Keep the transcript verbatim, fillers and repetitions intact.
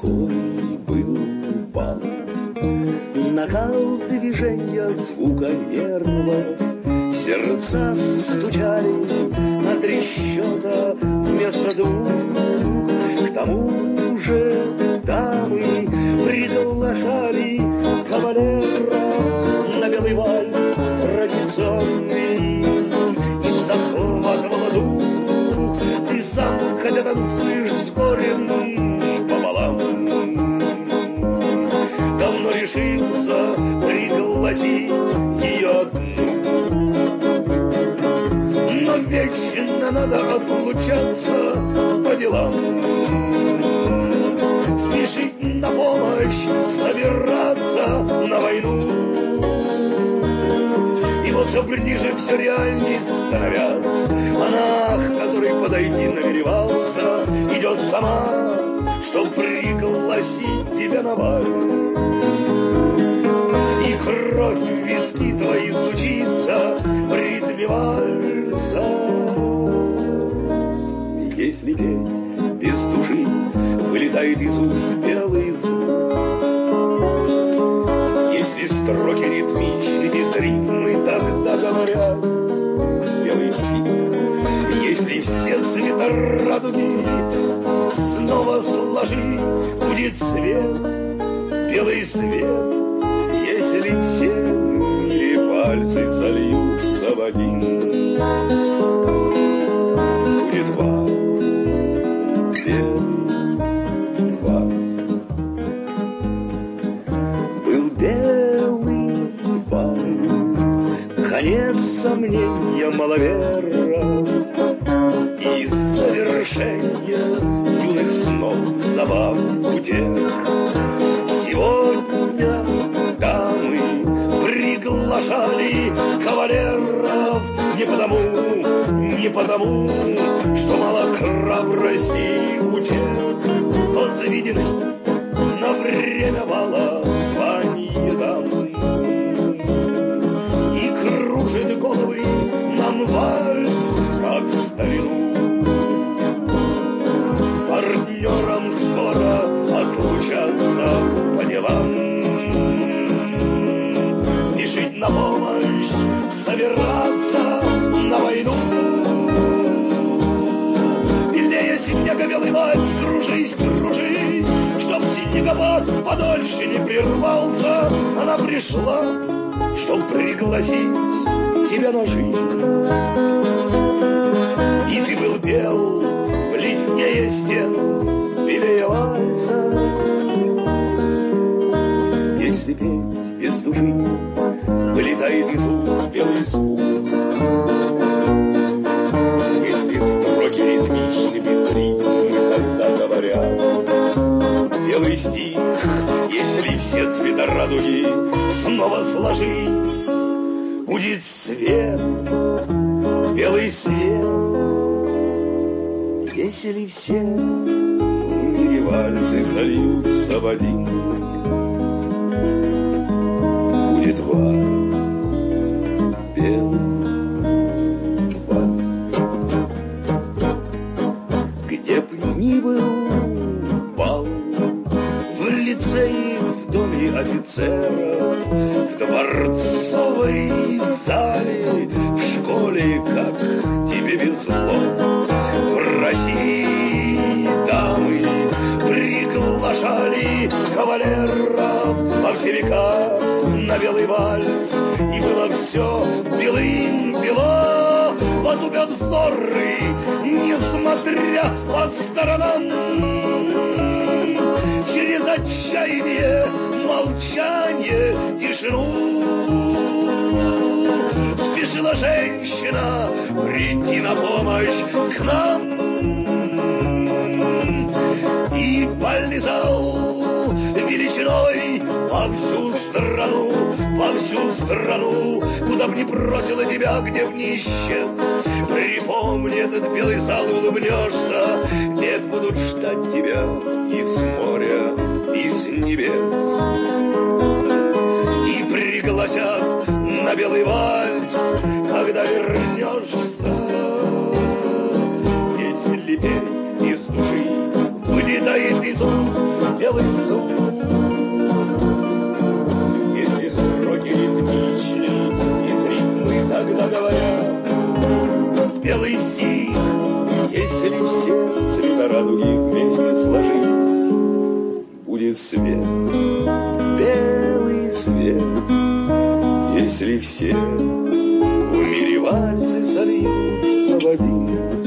какой был бал. Накал движения звука нервов, сердца стучали на три счета вместо двух. К тому же дамы приглашали кавалеров на белый вальс традиционный. И захватывало дух, ты сам, хотя танцуешь с горем пополам. Давно решился пригласить ее одну, но вечно надо отлучаться по делам. Спешить на помощь, собираться на войну. И вот все ближе, все реальней становясь, она, к которой подойти намеревался, идет сама, чтоб пригласить тебя на вальс. И кровь в виски твои стучится в ритме вальса. Если петь без души, вылетает из уст белый звук. Если строки ритмичны без рифмы, тогда говорят белый стих. Если все цвета радуги снова сложить, будет свет, белый свет. Если те пальцы сольются в один, будет вальс, белый вальс. Был белый вальс, конец сомнения маловеров и завершение юных снов, забав утех. Сегодня дамы приглашали кавалеров не потому, не потому, что мало храбрости у тех, но заведены на время бала звания дам. И кружит головы нам вальс, как в старину. Партнерам скоро отлучаться по делам. Спешить на помощь, собираться на войну. Белее снега белый вальс, кружись, кружись, чтоб снегопад подольше не прервался. Она пришла, чтоб пригласить тебя на жизнь. И ты был бел, бледнее стен, белее вальса. Если петь без души, вылетает из уст белый звук. Если строки ритмичны без ритма, тогда говорят белый стих. Если все цвета радуги снова сложить, будет свет, белый свет. Если все в мире вальсы сольются в один, будет вальс, белый вальс. Где б ни был бал, в лицее, в доме офицеров, в дворцовой зале, в школе, как тебе везло. В России дамы приглашали кавалеров во все века на белый вальс, и было все белым-бело. Потупят взоры, несмотря по сторонам, через отчаяние, молчание, тишину. Спешила женщина прийти на помощь к нам, и бальный зал величиной во всю страну, во всю страну, куда б ни бросила тебя, где б ни исчез. Припомни этот белый зал и улыбнешься, век будут ждать тебя и с моря, и с небес. И пригласят на белый вальс, когда вернешься. Если петь из души, вылетает из уст белый зуб. Если строки ритмичны, из рифмы тогда говорят белый стих. Если все цвета радуги вместе сложить, будет свет, белый свет. Если все в мире вальсы сольются в один,